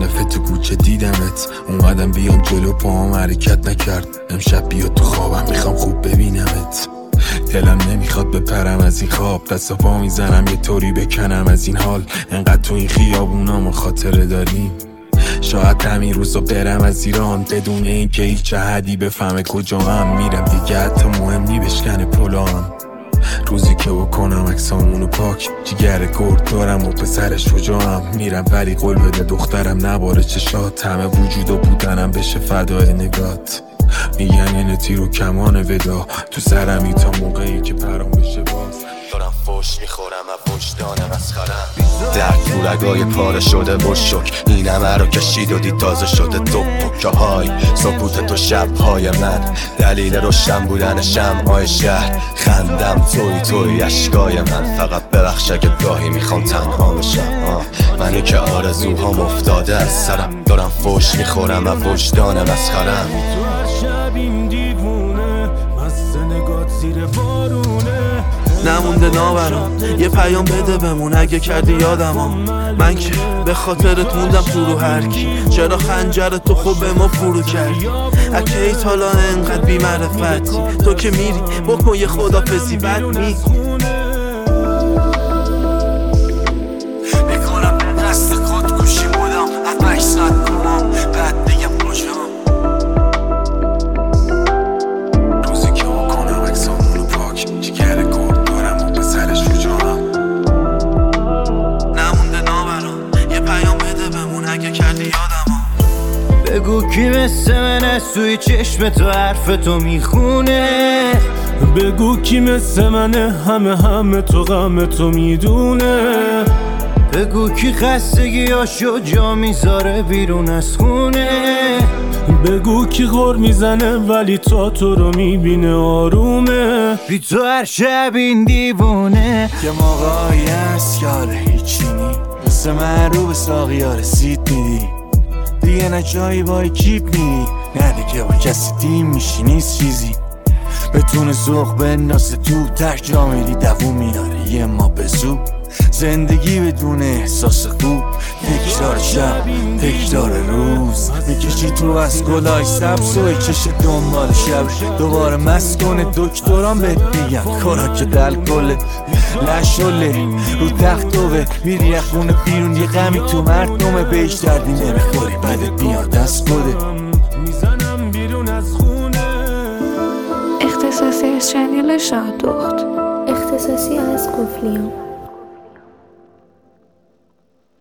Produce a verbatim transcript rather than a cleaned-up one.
دفعه تو کوچه دیدمت، اومدم بیام جلو پاهم حرکت نکرد. امشب بیا تو خوابم، میخوام خوب ببینمت. دلم نمیخواد بپرم از این خواب، دست و پا میزنم یه طوری بکنم از این حال. انقدر تو این خیابونا ما خاطره داریم، شاید همین روزا برم از ایران بدون این که هیچ حدی بفهمه کجا هم میرم. دیگه حتی مهم نی بشکنه پلام، روزی که بکنم اکسامونو پاک. جگر گرد دارم و پسر شجاعم، میرم ولی قول بده دخترم نباره چشات. همه وجود و بودنم بشه فدای نگات. میگن اینه تیر و کمان ودا تو سرمی تا موقعی که پرام بشه باز. دارم فوش میخورم و وجدانم از خرم. در تورگای پاره شده بشک، این همه رو کشید و دید تازه شده دو پکه های سکوت تو شبهای من. دلیل روشن بودن شمعای شهر، خندم توی توی اشکای من. فقط ببخش اگه گاهی میخوام تنها بشم، منی که آرزوهام افتاده از سرم. دارم فوش میخورم و وجدانم از خرم. شبیم دیوونه مست نگات زیر بارونه. نمونده ناورم یه پیام بده بمون اگه کردی یادمم. من که به خاطرت موندم تو رو هر کی. چرا خنجر تو خوب به ما فرو کردی؟ اگه ای تالا انقدر بی معرفتی، تو که میری بکن یه خدافزی بد می بکنم به دست خود گوشی بودم از مکسد کنم بعد بگم کجام. روزی که بکنم اکسامونو پاک، جگر گرد دارم و پسر شجاعم. نمونده ناورم یه پیام بده بمون اگه کردی یادمم. بگو کی مثل منه سوی چشم تو حرف تو میخونه. بگو کی مثل منه همه همه تو غم تو میدونه. بگو کی خستگی هاشو جا میذاره بیرون از خونه. بگو کی غر میزنه ولی تا تو رو میبینه آرومه. بی تو هر شب این دیوونه. یه موقعی هست که حالا هیچی نی، مثل من رو به ساقی ها رسید میدی. دیگه نه جایی با کیپ نی، نه دیگه با کسی تیم میشی نیست چیزی. بتونه زخ بندازه تو تک جا میری دوون میاره یه ما به زو. زندگی بدون احساس خوب، تکرار شب تکرار روز. میکشی تو از گلای سبز و چش دنبال شب. دوباره مست کنه دکتران بهت میگن خوراک دل کله لشله رو تخت دوه. میری از خونه بیرون یه غمی تو مردمه، بهش دردی نمیخوری بعدت میاد دست کده. میزنم بیرون از خونه. اختصاصی از چنل شادخت، اختصاصی از قفلیام.